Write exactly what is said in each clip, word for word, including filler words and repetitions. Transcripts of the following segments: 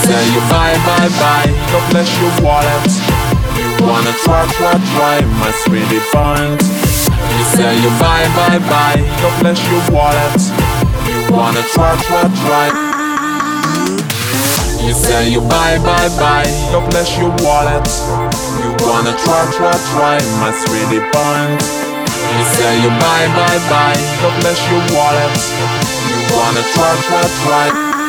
say you bye bye bye, God bless your wallet. You wanna try try try my sweetie bond. You say you bye bye bye, God bless your wallet. You wanna try try try. You say you bye bye bye, God bless your wallet. You wanna try try try my sweetie bond. You say you bye bye bye, God bless your wallet. You wanna try try try.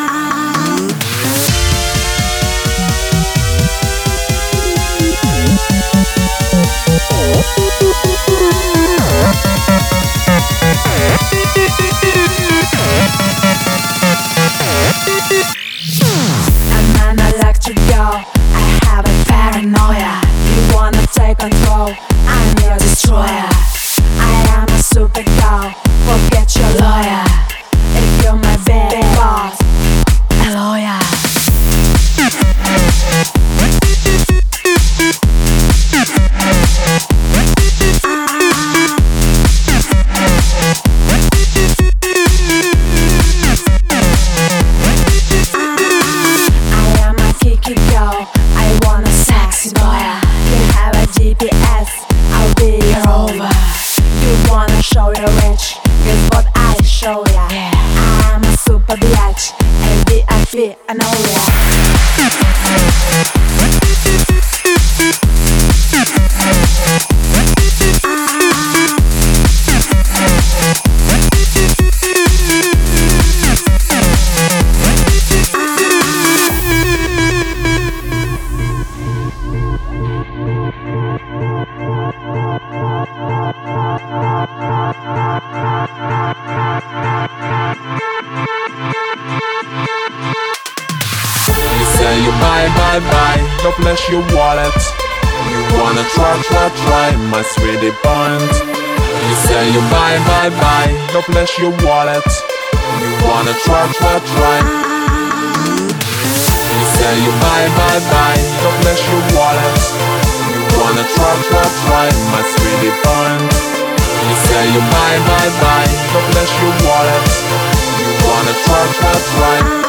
And I like to go, I have a paranoia. You wanna take control, I'm your destroyer. I am a super girl, forget your lawyer. If you're my baby boss, a lawyer. Show you rich, guess what I show ya? Yeah. I'm a super bitch, a V I P, I know ya. You bye bye bye, God bless your wallet. You wanna try try try my sweetie bond. You say you bye bye bye, God bless your wallet. You wanna try try try. You say you bye bye bye, God bless your wallet. You wanna try try try my sweetie bond. You say you bye bye bye, God bless your wallet. You wanna try try try.